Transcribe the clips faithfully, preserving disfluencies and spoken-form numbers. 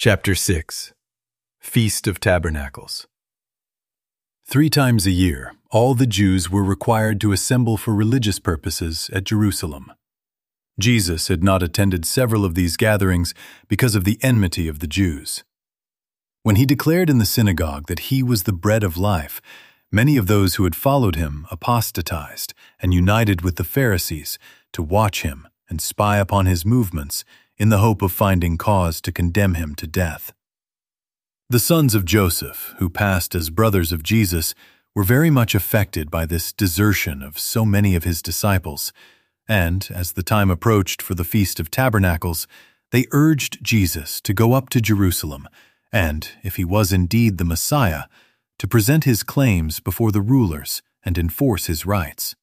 Chapter six. Feast of Tabernacles. Three times a year, all the Jews were required to assemble for religious purposes at Jerusalem. Jesus had not attended several of these gatherings because of the enmity of the Jews. When he declared in the synagogue that he was the bread of life, many of those who had followed him apostatized and united with the Pharisees to watch him and spy upon his movements in the hope of finding cause to condemn him to death. The sons of Joseph, who passed as brothers of Jesus, were very much affected by this desertion of so many of his disciples, and, as the time approached for the Feast of Tabernacles, they urged Jesus to go up to Jerusalem and, if he was indeed the Messiah, to present his claims before the rulers and enforce his rights.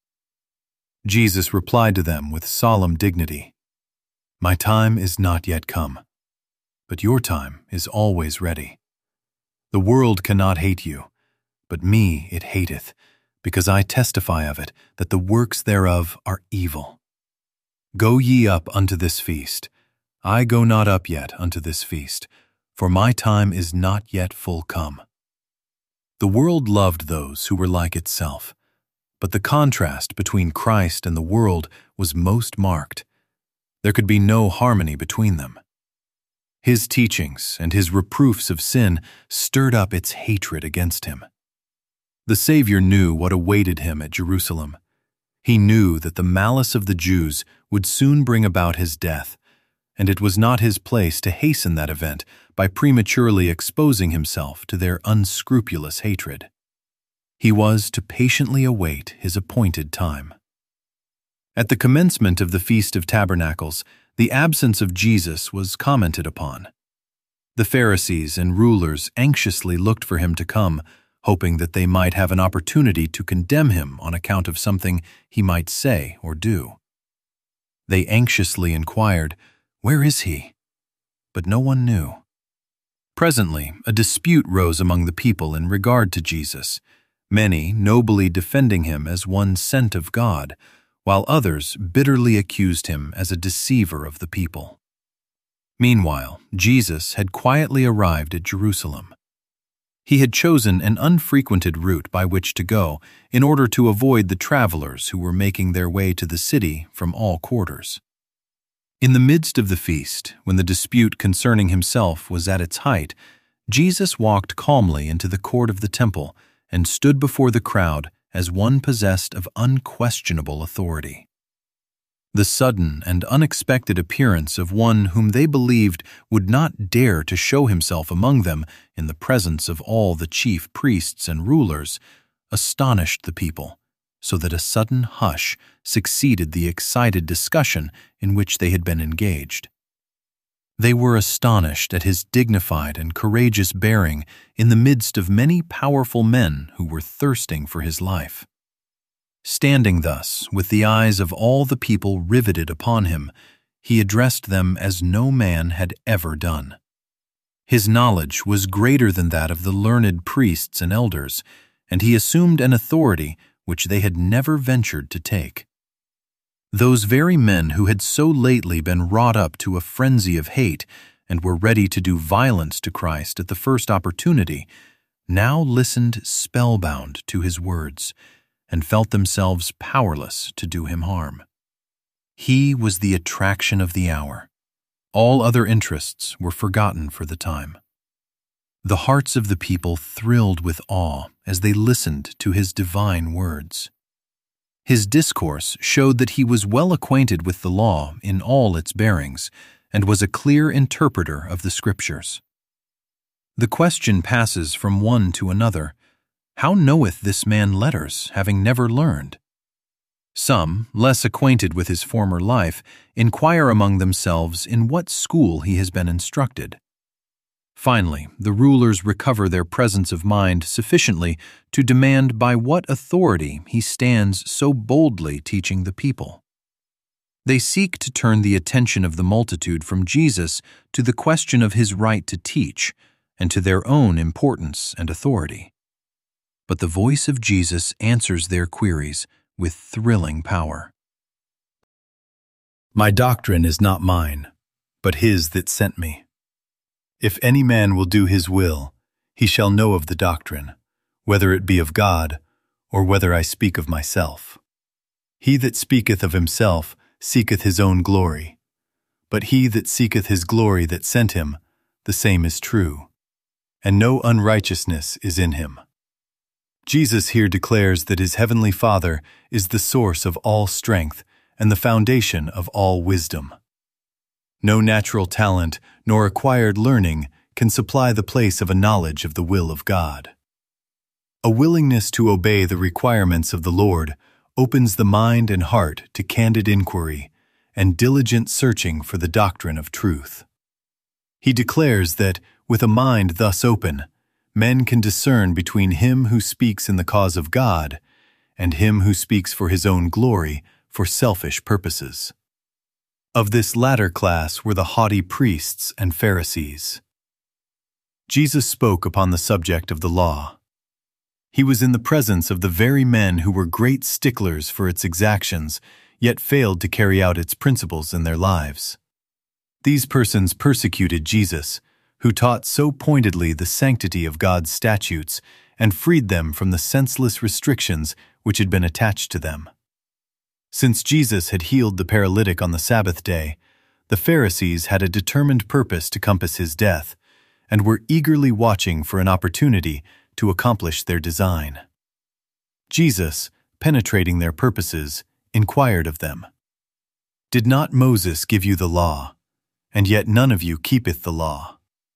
Jesus replied to them with solemn dignity, "My time is not yet come, but your time is always ready. The world cannot hate you, but me it hateth, because I testify of it that the works thereof are evil. Go ye up unto this feast. I go not up yet unto this feast, for my time is not yet full come." The world loved those who were like itself, but the contrast between Christ and the world was most marked. There could be no harmony between them. His teachings and his reproofs of sin stirred up its hatred against him. The Savior knew what awaited him at Jerusalem. He knew that the malice of the Jews would soon bring about his death, and it was not his place to hasten that event by prematurely exposing himself to their unscrupulous hatred. He was to patiently await his appointed time. At the commencement of the Feast of Tabernacles, the absence of Jesus was commented upon. The Pharisees and rulers anxiously looked for him to come, hoping that they might have an opportunity to condemn him on account of something he might say or do. They anxiously inquired, "Where is he?" But no one knew. Presently, a dispute rose among the people in regard to Jesus, many nobly defending him as one sent of God, while others bitterly accused him as a deceiver of the people. Meanwhile, Jesus had quietly arrived at Jerusalem. He had chosen an unfrequented route by which to go in order to avoid the travelers who were making their way to the city from all quarters. In the midst of the feast, when the dispute concerning himself was at its height, Jesus walked calmly into the court of the temple and stood before the crowd as one possessed of unquestionable authority. The sudden and unexpected appearance of one whom they believed would not dare to show himself among them in the presence of all the chief priests and rulers astonished the people, so that a sudden hush succeeded the excited discussion in which they had been engaged. They were astonished at his dignified and courageous bearing in the midst of many powerful men who were thirsting for his life. Standing thus, with the eyes of all the people riveted upon him, he addressed them as no man had ever done. His knowledge was greater than that of the learned priests and elders, and he assumed an authority which they had never ventured to take. Those very men who had so lately been wrought up to a frenzy of hate and were ready to do violence to Christ at the first opportunity, now listened spellbound to his words and felt themselves powerless to do him harm. He was the attraction of the hour. All other interests were forgotten for the time. The hearts of the people thrilled with awe as they listened to his divine words. His discourse showed that he was well acquainted with the law in all its bearings and was a clear interpreter of the Scriptures. The question passes from one to another, "How knoweth this man letters, having never learned?" Some, less acquainted with his former life, inquire among themselves in what school he has been instructed. Finally, the rulers recover their presence of mind sufficiently to demand by what authority he stands so boldly teaching the people. They seek to turn the attention of the multitude from Jesus to the question of his right to teach and to their own importance and authority. But the voice of Jesus answers their queries with thrilling power. "My doctrine is not mine, but his that sent me. If any man will do his will, he shall know of the doctrine, whether it be of God, or whether I speak of myself. He that speaketh of himself seeketh his own glory, but he that seeketh his glory that sent him, the same is true, and no unrighteousness is in him. Jesus here declares that his heavenly Father is the source of all strength and the foundation of all wisdom. No natural talent nor acquired learning can supply the place of a knowledge of the will of God. A willingness to obey the requirements of the Lord opens the mind and heart to candid inquiry and diligent searching for the doctrine of truth. He declares that, with a mind thus open, men can discern between him who speaks in the cause of God and him who speaks for his own glory for selfish purposes. Of this latter class were the haughty priests and Pharisees. Jesus spoke upon the subject of the law. He was in the presence of the very men who were great sticklers for its exactions, yet failed to carry out its principles in their lives. These persons persecuted Jesus, who taught so pointedly the sanctity of God's statutes and freed them from the senseless restrictions which had been attached to them. Since Jesus had healed the paralytic on the Sabbath day, the Pharisees had a determined purpose to compass his death, and were eagerly watching for an opportunity to accomplish their design. Jesus, penetrating their purposes, inquired of them, "Did not Moses give you the law, and yet none of you keepeth the law?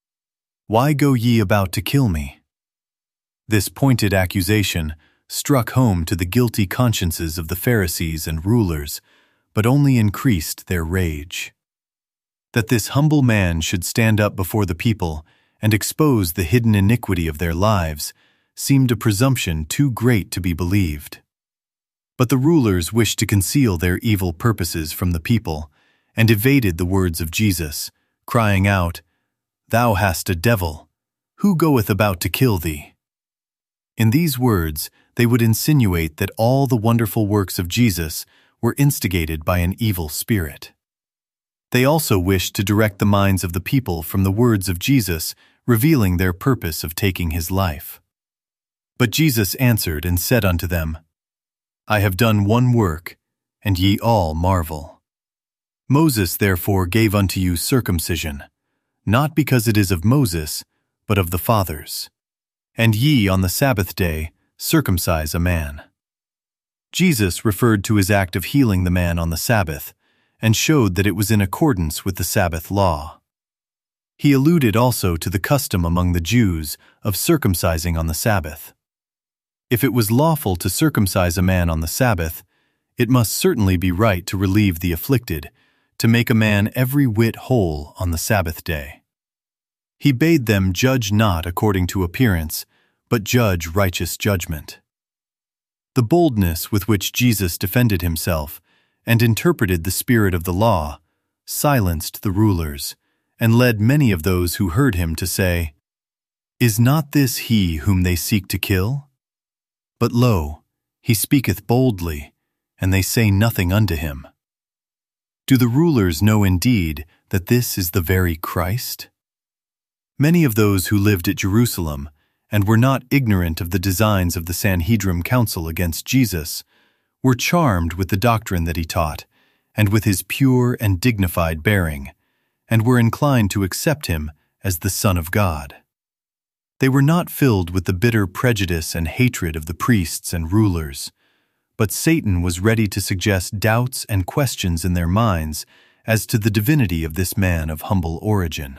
Why go ye about to kill me?" This pointed accusation struck home to the guilty consciences of the Pharisees and rulers, but only increased their rage. That this humble man should stand up before the people and expose the hidden iniquity of their lives seemed a presumption too great to be believed. But the rulers wished to conceal their evil purposes from the people and evaded the words of Jesus, crying out, "Thou hast a devil! Who goeth about to kill thee?" In these words, they would insinuate that all the wonderful works of Jesus were instigated by an evil spirit. They also wished to direct the minds of the people from the words of Jesus, revealing their purpose of taking his life. But Jesus answered and said unto them, "I have done one work, and ye all marvel. Moses therefore gave unto you circumcision, not because it is of Moses, but of the fathers. And ye on the Sabbath day circumcise a man." Jesus referred to his act of healing the man on the Sabbath, and showed that it was in accordance with the Sabbath law. He alluded also to the custom among the Jews of circumcising on the Sabbath. If it was lawful to circumcise a man on the Sabbath, it must certainly be right to relieve the afflicted, to make a man every whit whole on the Sabbath day. He bade them judge not according to appearance, but judge righteous judgment. The boldness with which Jesus defended himself and interpreted the spirit of the law silenced the rulers and led many of those who heard him to say, "Is not this he whom they seek to kill? But lo, he speaketh boldly, and they say nothing unto him." Do the rulers know indeed that this is the very Christ? Many of those who lived at Jerusalem and were not ignorant of the designs of the Sanhedrim council against Jesus were charmed with the doctrine that he taught and with his pure and dignified bearing, and were inclined to accept him as the Son of God. They were not filled with the bitter prejudice and hatred of the priests and rulers, but Satan was ready to suggest doubts and questions in their minds as to the divinity of this man of humble origin.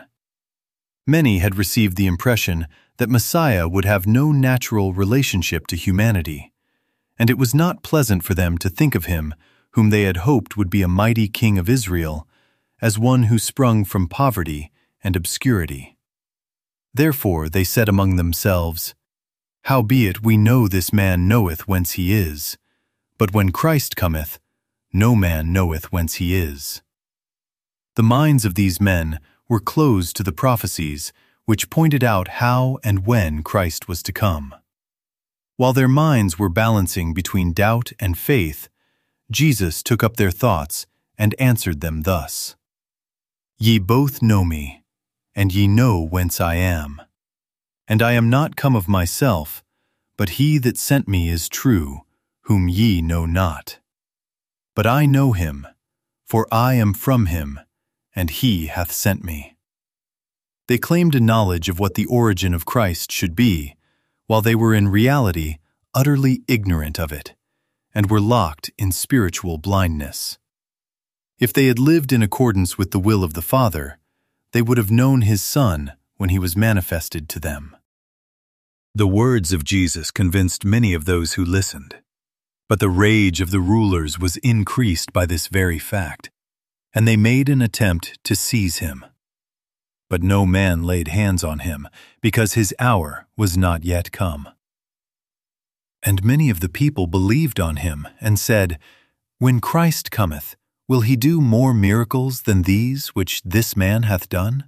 Many had received the impression that Messiah would have no natural relationship to humanity, and it was not pleasant for them to think of him, whom they had hoped would be a mighty king of Israel, as one who sprung from poverty and obscurity. Therefore they said among themselves, "Howbeit we know this man knoweth whence he is, but when Christ cometh, no man knoweth whence he is." The minds of these men were closed to the prophecies which pointed out how and when Christ was to come. While their minds were balancing between doubt and faith, Jesus took up their thoughts and answered them thus, "Ye both know me, and ye know whence I am. And I am not come of myself, but he that sent me is true, whom ye know not. But I know him, for I am from him, and he hath sent me." They claimed a knowledge of what the origin of Christ should be, while they were in reality utterly ignorant of it, and were locked in spiritual blindness. If they had lived in accordance with the will of the Father, they would have known his Son when he was manifested to them. The words of Jesus convinced many of those who listened, but the rage of the rulers was increased by this very fact, and they made an attempt to seize him. But no man laid hands on him, because his hour was not yet come. And many of the people believed on him, and said, "When Christ cometh, will he do more miracles than these which this man hath done?"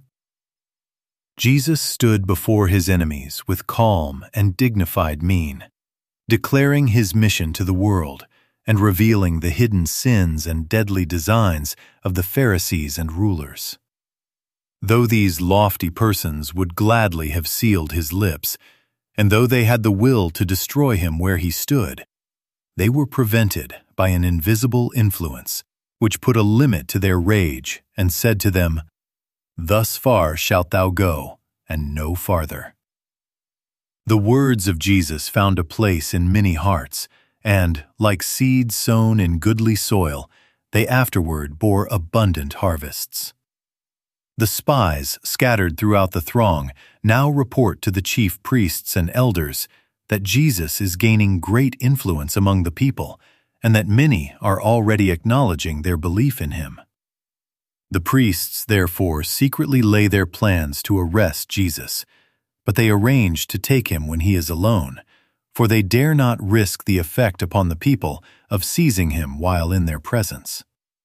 Jesus stood before his enemies with calm and dignified mien, declaring his mission to the world and revealing the hidden sins and deadly designs of the Pharisees and rulers. Though these lofty persons would gladly have sealed his lips, and though they had the will to destroy him where he stood, they were prevented by an invisible influence, which put a limit to their rage and said to them, "Thus far shalt thou go, and no farther." The words of Jesus found a place in many hearts, and, like seed sown in goodly soil, they afterward bore abundant harvests. The spies scattered throughout the throng now report to the chief priests and elders that Jesus is gaining great influence among the people, and that many are already acknowledging their belief in him. The priests, therefore, secretly lay their plans to arrest Jesus, but they arrange to take him when he is alone, for they dare not risk the effect upon the people of seizing him while in their presence.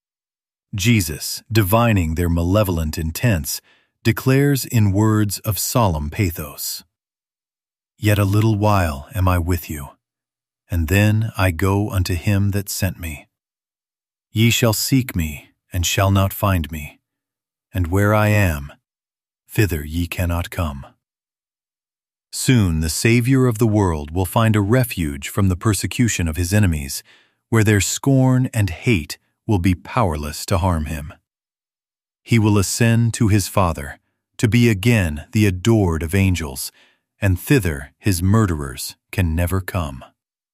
Jesus, divining their malevolent intents, declares in words of solemn pathos, "Yet a little while am I with you, and then I go unto him that sent me. Ye shall seek me, and shall not find me, and where I am, thither ye cannot come." Soon the Savior of the world will find a refuge from the persecution of his enemies, where their scorn and hate will be powerless to harm him. He will ascend to his Father, to be again the adored of angels, and thither his murderers can never come.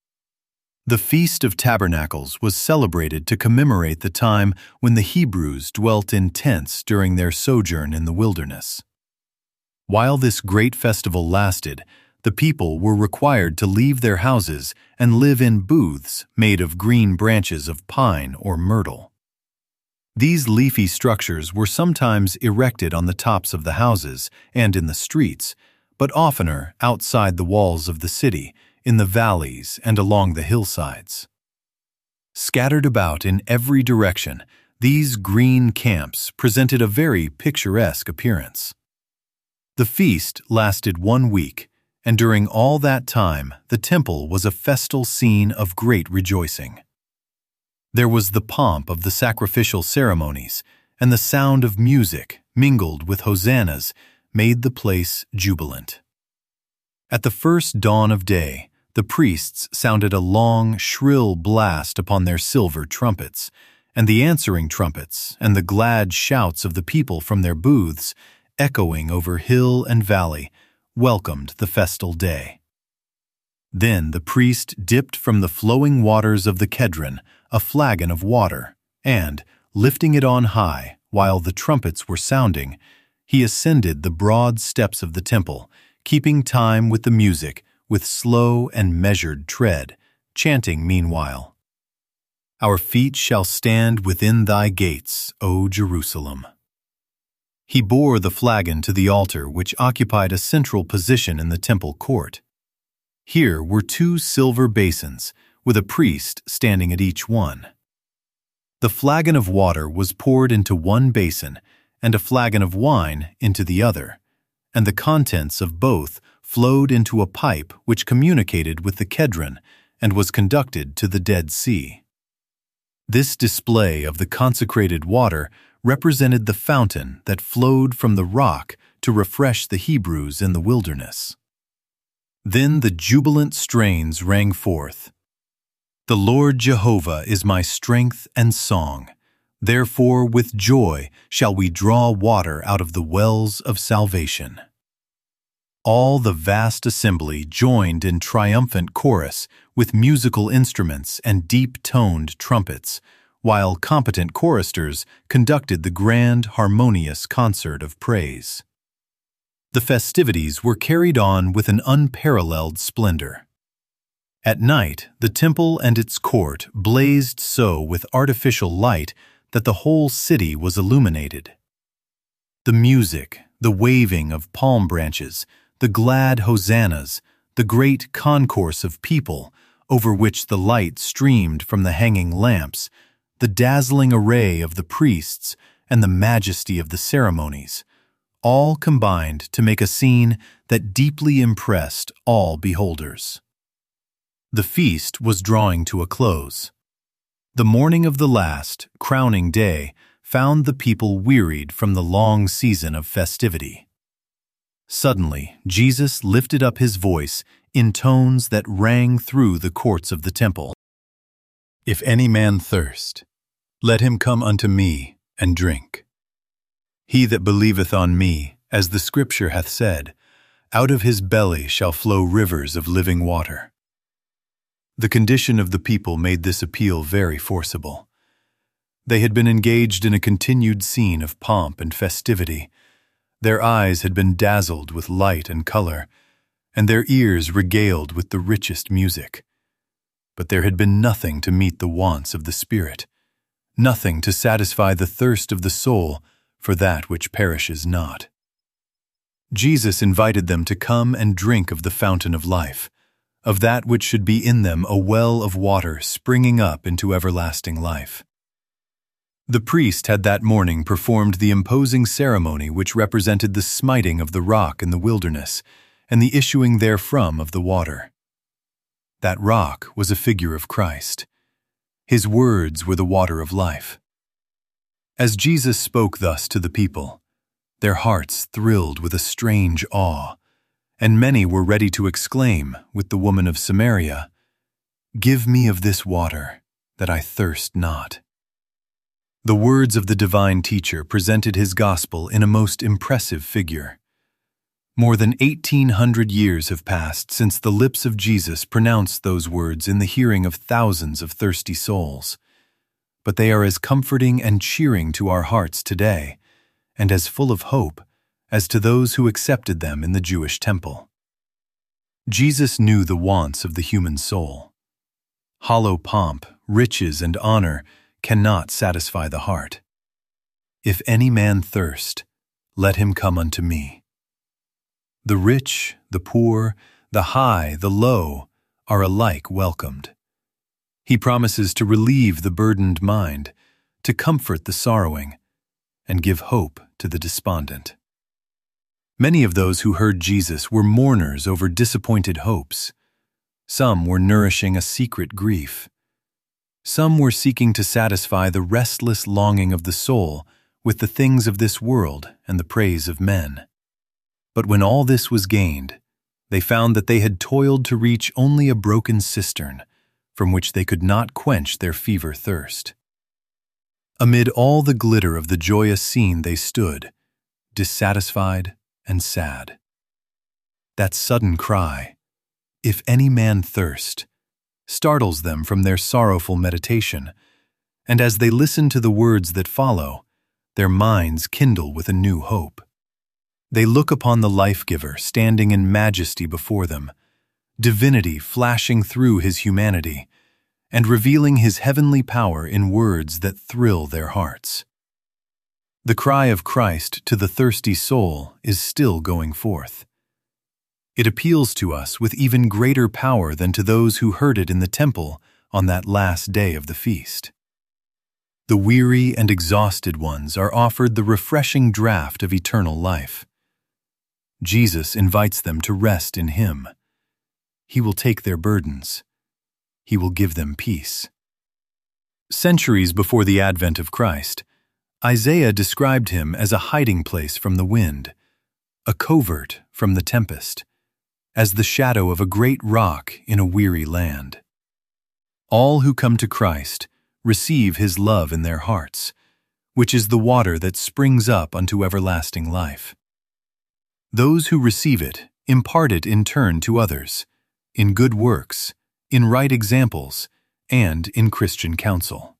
The Feast of Tabernacles was celebrated to commemorate the time when the Hebrews dwelt in tents during their sojourn in the wilderness. While this great festival lasted, the people were required to leave their houses and live in booths made of green branches of pine or myrtle. These leafy structures were sometimes erected on the tops of the houses and in the streets, but oftener outside the walls of the city, in the valleys and along the hillsides. Scattered about in every direction, these green camps presented a very picturesque appearance. The feast lasted one week, and during all that time the temple was a festal scene of great rejoicing. There was the pomp of the sacrificial ceremonies, and the sound of music, mingled with hosannas, made the place jubilant. At the first dawn of day, the priests sounded a long, shrill blast upon their silver trumpets, and the answering trumpets and the glad shouts of the people from their booths, echoing over hill and valley, welcomed the festal day. Then the priest dipped from the flowing waters of the Kedron a flagon of water, and, lifting it on high while the trumpets were sounding, he ascended the broad steps of the temple, keeping time with the music with slow and measured tread, chanting meanwhile, "Our feet shall stand within thy gates, O Jerusalem." He bore the flagon to the altar, which occupied a central position in the temple court. Here were two silver basins, with a priest standing at each one. The flagon of water was poured into one basin, and a flagon of wine into the other, and the contents of both flowed into a pipe which communicated with the Kedron and was conducted to the Dead Sea. This display of the consecrated water represented the fountain that flowed from the rock to refresh the Hebrews in the wilderness. Then the jubilant strains rang forth. The Lord Jehovah is my strength and song. Therefore with joy shall we draw water out of the wells of salvation. All the vast assembly joined in triumphant chorus with musical instruments and deep-toned trumpets, while competent choristers conducted the grand, harmonious concert of praise. The festivities were carried on with an unparalleled splendor. At night, the temple and its court blazed so with artificial light that the whole city was illuminated. The music, the waving of palm branches, the glad hosannas, the great concourse of people over which the light streamed from the hanging lamps, the dazzling array of the priests, and the majesty of the ceremonies, all combined to make a scene that deeply impressed all beholders. The feast was drawing to a close. The morning of the last, crowning day found the people wearied from the long season of festivity. Suddenly, Jesus lifted up his voice in tones that rang through the courts of the temple. If any man thirst, let him come unto me and drink. He that believeth on me, as the Scripture hath said, out of his belly shall flow rivers of living water. The condition of the people made this appeal very forcible. They had been engaged in a continued scene of pomp and festivity. Their eyes had been dazzled with light and color, and their ears regaled with the richest music. But there had been nothing to meet the wants of the spirit, nothing to satisfy the thirst of the soul for that which perishes not. Jesus invited them to come and drink of the fountain of life, of that which should be in them a well of water springing up into everlasting life. The priest had that morning performed the imposing ceremony which represented the smiting of the rock in the wilderness and the issuing therefrom of the water. That rock was a figure of Christ. His words were the water of life. As Jesus spoke thus to the people, their hearts thrilled with a strange awe, and many were ready to exclaim with the woman of Samaria, "Give me of this water, that I thirst not." The words of the divine teacher presented his gospel in a most impressive figure. More than eighteen hundred years have passed since the lips of Jesus pronounced those words in the hearing of thousands of thirsty souls, but they are as comforting and cheering to our hearts today, and as full of hope as to those who accepted them in the Jewish temple. Jesus knew the wants of the human soul. Hollow pomp, riches, and honor cannot satisfy the heart. If any man thirst, let him come unto me. The rich, the poor, the high, the low are alike welcomed. He promises to relieve the burdened mind, to comfort the sorrowing, and give hope to the despondent. Many of those who heard Jesus were mourners over disappointed hopes. Some were nourishing a secret grief. Some were seeking to satisfy the restless longing of the soul with the things of this world and the praise of men. But when all this was gained, they found that they had toiled to reach only a broken cistern, from which they could not quench their fever thirst. Amid all the glitter of the joyous scene they stood, dissatisfied and sad. That sudden cry, "If any man thirst," startles them from their sorrowful meditation, and as they listen to the words that follow, their minds kindle with a new hope. They look upon the life-giver standing in majesty before them, divinity flashing through his humanity, and revealing his heavenly power in words that thrill their hearts. The cry of Christ to the thirsty soul is still going forth. It appeals to us with even greater power than to those who heard it in the temple on that last day of the feast. The weary and exhausted ones are offered the refreshing draught of eternal life. Jesus invites them to rest in him. He will take their burdens. He will give them peace. Centuries before the advent of Christ, Isaiah described him as a hiding place from the wind, a covert from the tempest, as the shadow of a great rock in a weary land. All who come to Christ receive his love in their hearts, which is the water that springs up unto everlasting life. Those who receive it impart it in turn to others, in good works, in right examples, and in Christian counsel.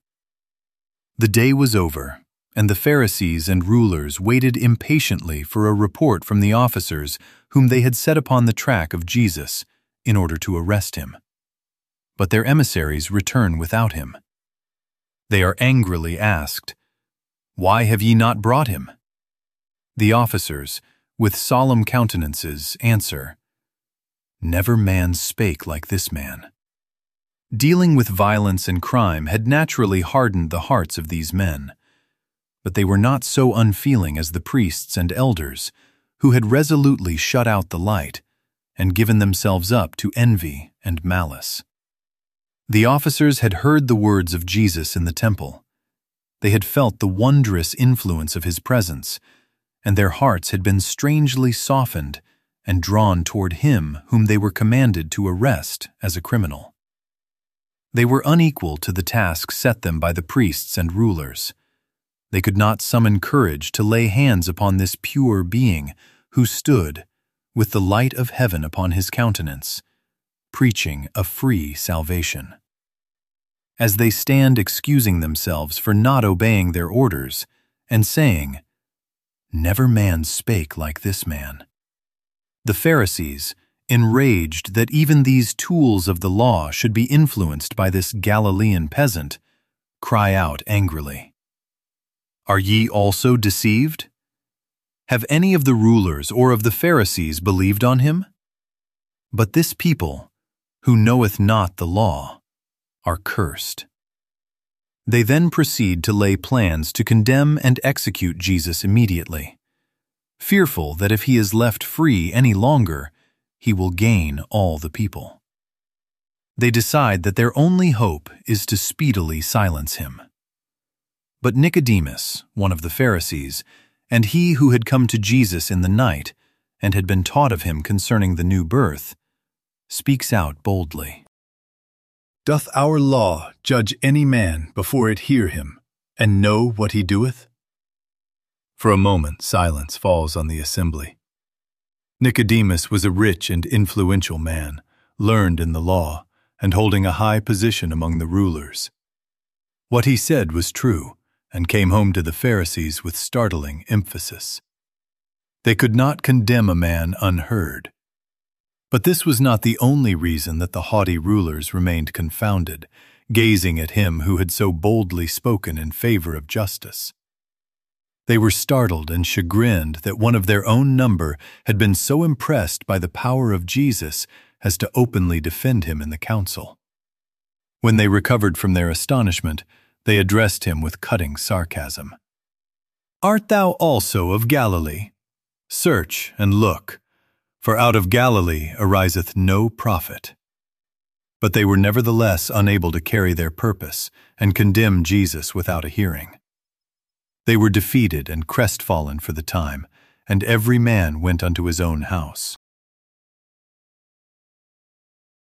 The day was over, and the Pharisees and rulers waited impatiently for a report from the officers whom they had set upon the track of Jesus in order to arrest him. But their emissaries return without him. They are angrily asked, "Why have ye not brought him?" The officers, with solemn countenances, answer, "Never man spake like this man." Dealing with violence and crime had naturally hardened the hearts of these men, but they were not so unfeeling as the priests and elders, who had resolutely shut out the light and given themselves up to envy and malice. The officers had heard the words of Jesus in the temple. They had felt the wondrous influence of his presence, and their hearts had been strangely softened and drawn toward him whom they were commanded to arrest as a criminal. They were unequal to the task set them by the priests and rulers. They could not summon courage to lay hands upon this pure being who stood, with the light of heaven upon his countenance, preaching a free salvation. As they stand excusing themselves for not obeying their orders and saying, "Never man spake like this man," the Pharisees, enraged that even these tools of the law should be influenced by this Galilean peasant, cry out angrily, "Are ye also deceived? Have any of the rulers or of the Pharisees believed on him? But this people, who knoweth not the law, are cursed." They then proceed to lay plans to condemn and execute Jesus immediately, fearful that if he is left free any longer, he will gain all the people. They decide that their only hope is to speedily silence him. But Nicodemus, one of the Pharisees, and he who had come to Jesus in the night and had been taught of him concerning the new birth, speaks out boldly. Doth our law judge any man before it hear him, and know what he doeth? For a moment silence falls on the assembly. Nicodemus was a rich and influential man, learned in the law, and holding a high position among the rulers. What he said was true, and came home to the Pharisees with startling emphasis. They could not condemn a man unheard. But this was not the only reason that the haughty rulers remained confounded, gazing at him who had so boldly spoken in favor of justice. They were startled and chagrined that one of their own number had been so impressed by the power of Jesus as to openly defend him in the council. When they recovered from their astonishment, they addressed him with cutting sarcasm. "Art thou also of Galilee? Search and look, for out of Galilee ariseth no prophet." But they were nevertheless unable to carry their purpose and condemn Jesus without a hearing. They were defeated and crestfallen for the time, and every man went unto his own house.